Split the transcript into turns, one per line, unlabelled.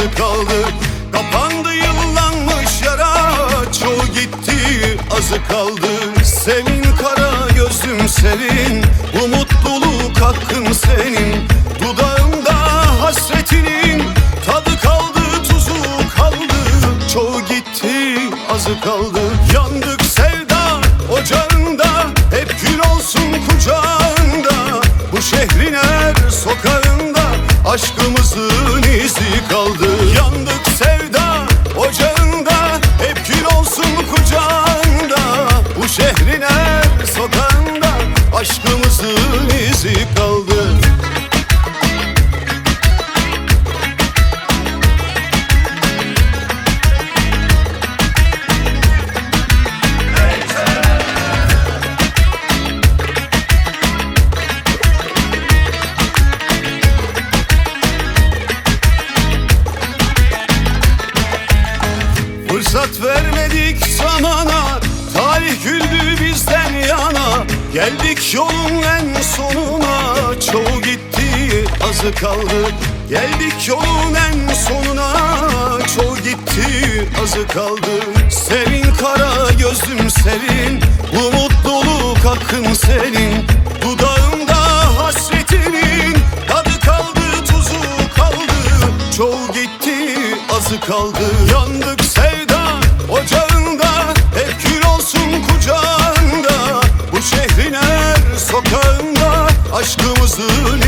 azı kaldı. Kapandı yıllanmış yara, çoğu gitti azı kaldı. Sevin kara gözlüm sevin, bu mutluluk hakkın senin. Dudağımda hasretinin tadı kaldı, tuzu kaldı. Çoğu gitti azı kaldı. Yandık sevda ocağında, hep gül olsun kucağında. Bu şehrin her sokağında aşkımızın izi kaldı. Yandık sevda ocağında, hep gül olsun kucağında. Bu şehrin her sokağında aşkımızın izi kaldı. Fırsat vermedik zamana, tarih güldü bizden yana. Geldik yolun en sonuna, çoğu gitti azı kaldı. Geldik yolun en sonuna, çoğu gitti azı kaldı. Sevin kara gözlüm sevin, bu mutluluk hakkın senin. Dudağımda hasretinin tadı kaldı, tuzu kaldı. Çoğu gitti azı kaldı. Yandık sevda ocağında, hep gül olsun kucağında. Bu şehrin her sokağında aşkımızın